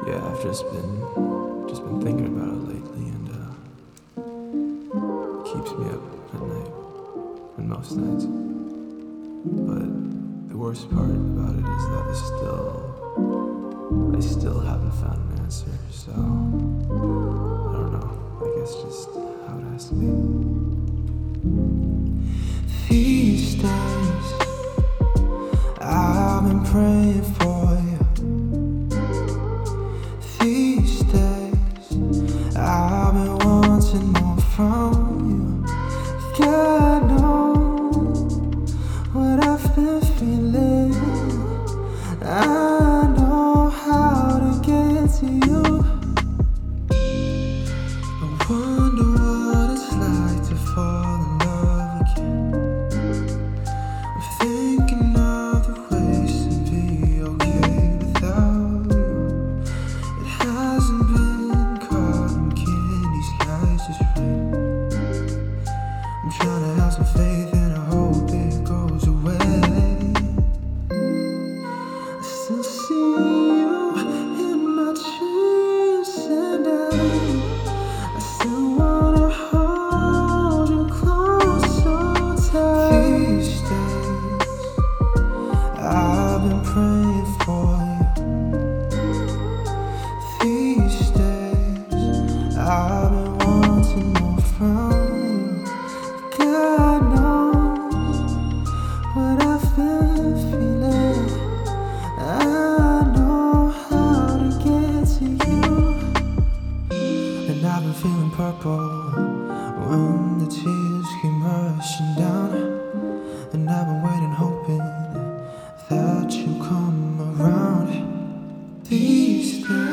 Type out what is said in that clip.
Yeah, I've just been thinking about it lately, and it keeps me up at night, and most nights. But the worst part about it is that I still haven't found an answer. So I don't know. I guess just how it has to be. These days, I've been praying for you. These days, I've been wanting more from you. God knows what I've been feeling. I know how to get to you. I wonder what it's like to fall in love again. I'm thinking of the ways to be okay without you. It hasn't been cotton candy skies, just rain. I'm trying to have some faith and I hope it goes away. I still see you in my dreams, and I still wanna hold you close so tight. These days, I've been praying for you. These days, I've been wanting more from you. God knows what I've been feeling. I know how to get to you. And I've been feeling purple when the tears came rushing down. And I've been waiting, hoping that you come around. These days,